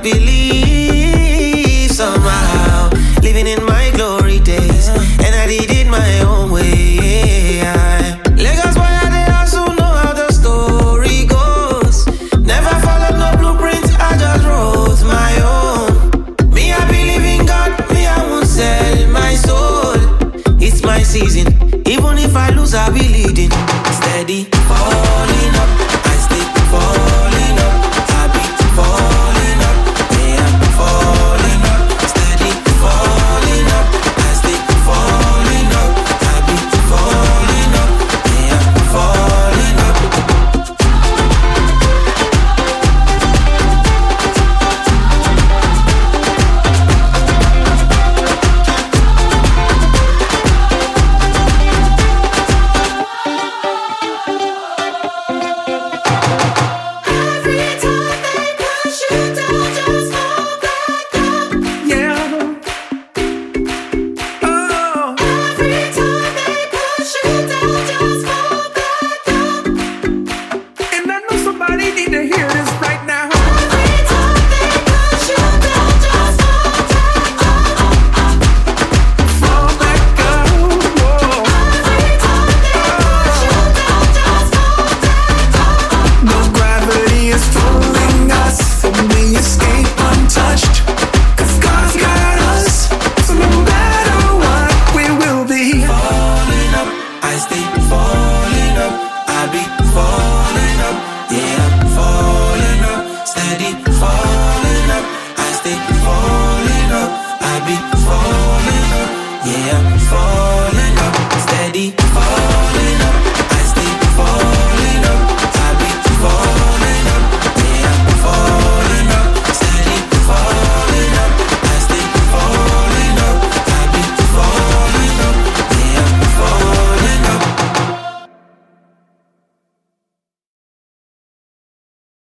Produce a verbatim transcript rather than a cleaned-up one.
believe somehow, living in my glory days, and I did it my own way. Lagos boy, I dey also know how the story goes. Never followed no blueprint, I just wrote my own. Me, I believe in God, me, I won't sell my soul. It's my season, even if I lose, I'll be leading. Steady, falling up, I stay falling up. I be falling up, yeah, I'm falling up. Steady, falling up, I stay falling up. I be falling up, yeah, I'm falling up. I stay falling up, I be